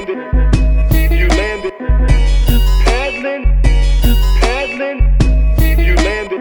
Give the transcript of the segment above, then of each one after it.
landed, you landed, paddling, paddling, you landed,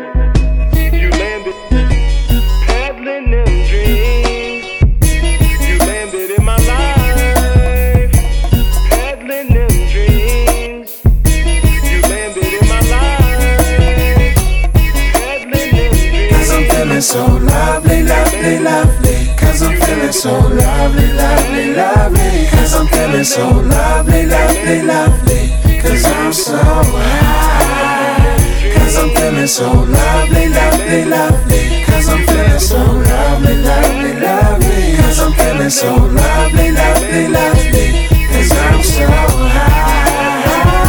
paddling them dreams, you landed in my life, paddling them dreams, you landed in my life, paddling them dreams. 'Cause I'm feeling so lovely, lovely, lovely. 'Cause I'm feeling so lovely, lovely, lovely. 'Cause I'm feeling so lovely, lovely, lovely. 'Cause I'm so high. 'Cause I'm feeling so lovely, lovely, lovely. 'Cause I'm feeling so lovely, lovely, lovely. 'Cause I'm feeling so lovely, lovely, lovely. 'Cause I'm so high.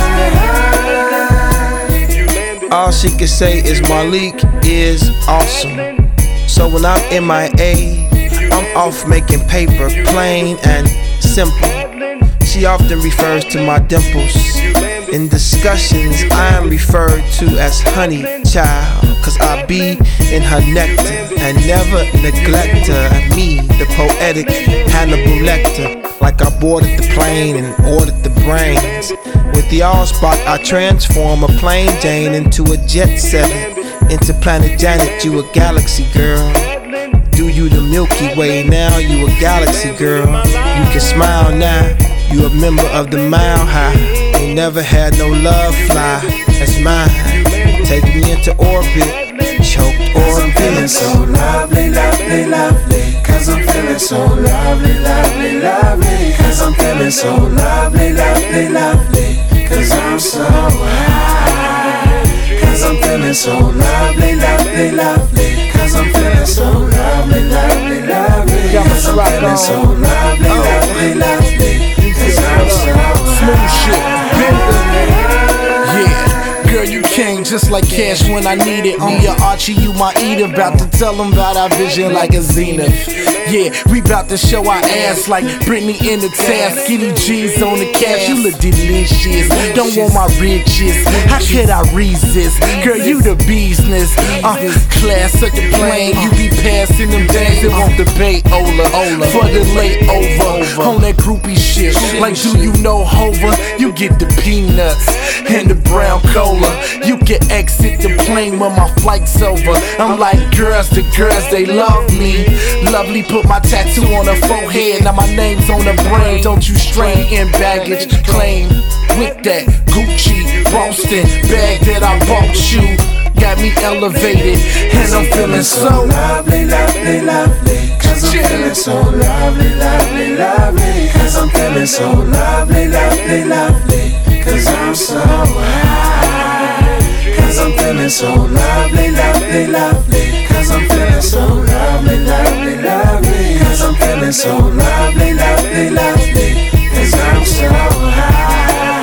All she can say is Malik is awesome. So when I'm MIA, I'm off making paper, plain and simple. She often refers to my dimples. In discussions, I am referred to as honey child, 'cause I be in her nectar and never neglect her. Me, the poetic Hannibal Lecter, like I boarded the plane and ordered the brains. With the Allspark, I transform a plain Jane into a jet setter. Into Planet Janet, you a galaxy girl. Do you the Milky Way, now you a galaxy girl. You can smile now, you a member of the Mile High. Ain't never had no love fly, that's mine. Take me into orbit, choked orbit. 'Cause I'm feeling so lovely, lovely, lovely. 'Cause I'm feeling so lovely, lovely, lovely. 'Cause I'm feeling so lovely, lovely, lovely. 'Cause I'm so high. 'Cause I'm feeling so lovely, lovely, lovely. 'Cause I'm feeling so lovely, lovely, lovely. 'Cause I'm feeling so lovely, lovely, lovely. 'Cause I'm so smooth shit, yeah. Girl, you came just like cash when I need it. I'm your Archie, you my eater. About to tell them about our vision like a zenith. Yeah, we bout to show our ass like Britney in the task. Skinny G's on the cash, you look delicious. Don't want my riches, how could I resist? Girl, you the business. Class such a plane, you be passing them days that won't debate Ola for the layover on that groupie shit. Like, do you know Hova? You get the peanuts and the brown cola. You can exit the plane when my flight's over. I'm like, girls, the girls, they love me. Lovely, put my tattoo on her forehead. Now my name's on the brain. Don't you strain in baggage claim. With that Gucci Boston bag that I bought you, got me elevated, and I'm feeling so lovely, lovely, lovely. 'Cause I'm feeling so lovely, lovely, lovely. 'Cause I'm feeling so lovely, lovely, lovely. 'Cause I'm so high. 'Cause I'm feeling so lovely, lovely, lovely. 'Cause I'm feeling so lovely, lovely, lovely. 'Cause I'm feeling so lovely, lovely, lovely. 'Cause I'm so high.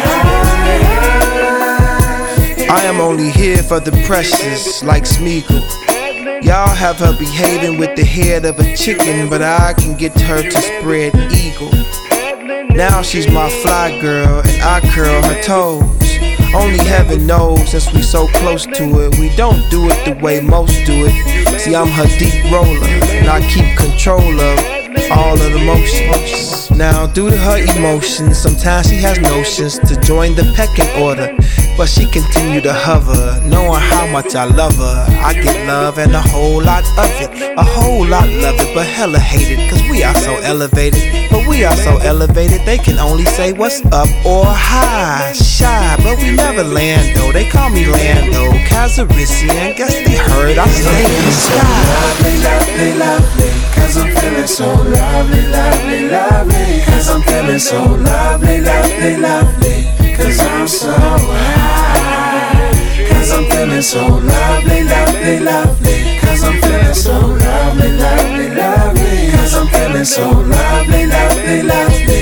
I am only here for the precious, like Smeagol. Y'all have her behaving with the head of a chicken, but I can get her to spread eagle. Now she's my fly girl, and I curl her toes. Only heaven knows, since we so close to it, we don't do it the way most do it. See, I'm her deep roller, and I keep control of all of the motions. Now, due to her emotions, sometimes she has notions to join the pecking order, but she continue to hover, knowing how much I love her. I get love and a whole lot of it, a whole lot love it, but hella hate it, 'cause we are so elevated. But we are so elevated, they can only say what's up or hi. Shy, but we never land though. They call me Lando Calrissian. Guess they heard I stay in the sky. Lovely, lovely, lovely. 'Cause I'm feeling so lovely, lovely, lovely. 'Cause I'm feeling so lovely, lovely, lovely. 'Cause I'm so high. 'Cause I'm feeling so lovely, lovely, lovely. 'Cause I'm feeling so lovely, lovely, lovely. 'Cause I'm feeling so lovely, lovely, lovely.